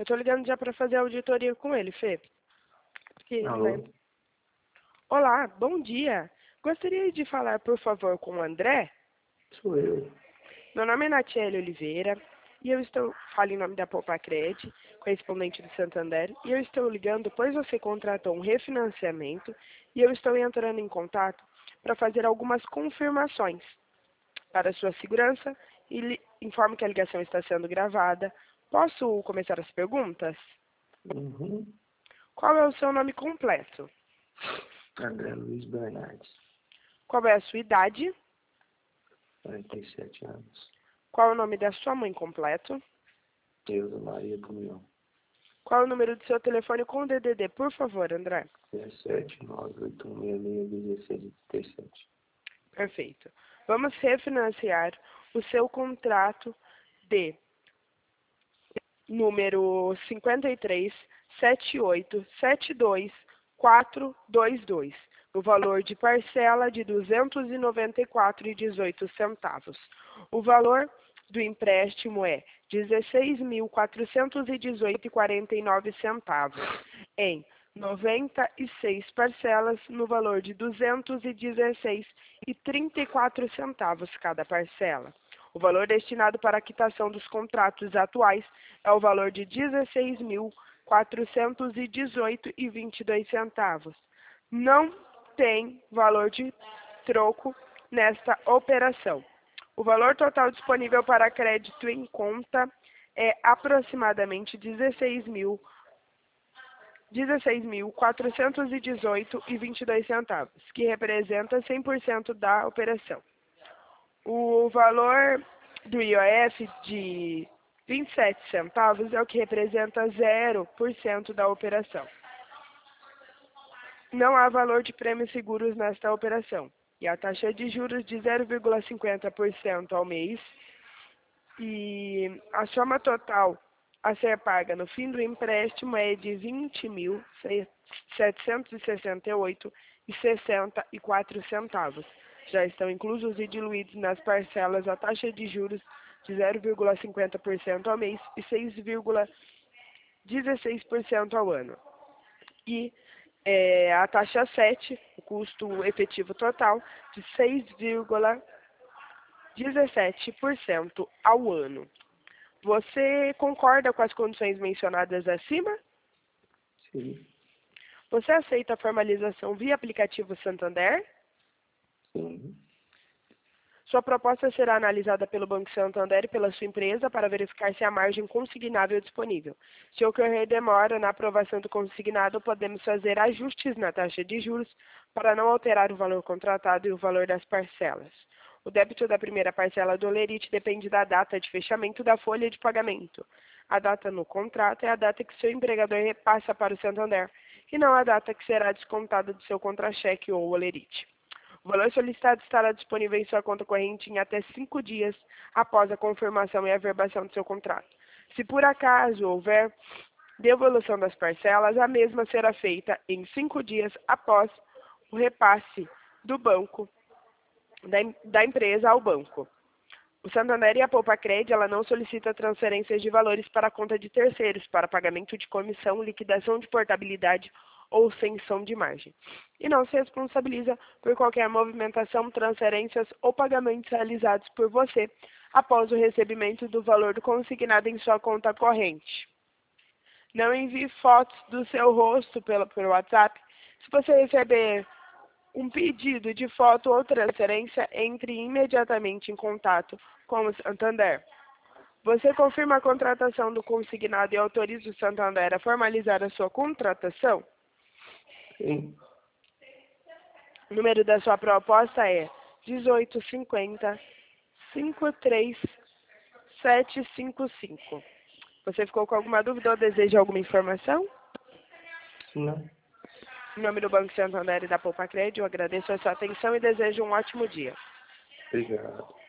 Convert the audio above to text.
tô ligando já para fazer a auditoria com ele, Fê. Alô? Olá, bom dia. Gostaria de falar, por favor, com o André? Sou eu. Meu nome é Natiele Oliveira e falo em nome da Poupacred, correspondente do Santander, e eu estou ligando pois você contratou um refinanciamento e eu estou entrando em contato para fazer algumas confirmações para sua segurança e informo que a ligação está sendo gravada. Posso começar as perguntas? Uhum. Qual é o seu nome completo? André Luiz Bernardes, Qual é a sua idade? 47 anos. Qual é o nome da sua mãe completo? Deusa Maria Comunhão. Qual é o número do seu telefone com o DDD, por favor, André? 17981661637. Perfeito. Vamos refinanciar o seu contrato de número 5378722422, no valor de parcela de R$ 294,18. O valor do empréstimo é R$ 16.418,49 em 96 parcelas no valor de R$ 216,34 cada parcela. O valor destinado para a quitação dos contratos atuais é o valor de R$ 16.418,22. Não tem valor de troco nesta operação. O valor total disponível para crédito em conta é aproximadamente R$ 16.418,22, que representa 100% da operação. O valor do IOF de 27 centavos é o que representa 0% da operação. Não há valor de prêmios seguros nesta operação. E a taxa de juros de 0,50% ao mês. E a soma total a ser paga no fim do empréstimo é de R$ 20.768,64. Já estão inclusos e diluídos nas parcelas a taxa de juros de 0,50% ao mês e 6,16% ao ano. E a taxa 7, o custo efetivo total, de 6,17% ao ano. Você concorda com as condições mencionadas acima? Sim. Você aceita a formalização via aplicativo Santander? Sim. Sua proposta será analisada pelo Banco Santander e pela sua empresa para verificar se há margem consignável disponível. Se ocorrer demora na aprovação do consignado, podemos fazer ajustes na taxa de juros para não alterar o valor contratado e o valor das parcelas. O débito da primeira parcela do Olerite depende da data de fechamento da folha de pagamento. A data no contrato é a data que seu empregador repassa para o Santander, e não a data que será descontada do seu contra-cheque ou Olerite. O valor solicitado estará disponível em sua conta corrente em até 5 dias após a confirmação e averbação do seu contrato. Se por acaso houver devolução das parcelas, a mesma será feita em 5 dias após o repasse do banco, da empresa ao banco. O Santander e a Poupacred, ela não solicita transferências de valores para a conta de terceiros para pagamento de comissão, liquidação de portabilidade ou cessão de margem. E não se responsabiliza por qualquer movimentação, transferências ou pagamentos realizados por você após o recebimento do valor do consignado em sua conta corrente. Não envie fotos do seu rosto por WhatsApp. Se você receber um pedido de foto ou transferência, entre imediatamente em contato com o Santander. Você confirma a contratação do consignado e autoriza o Santander a formalizar a sua contratação? Sim. O número da sua proposta é 1850-53755. Você ficou com alguma dúvida ou deseja alguma informação? Não. Em nome do Banco Santander e da Poupacred, eu agradeço a sua atenção e desejo um ótimo dia. Obrigado.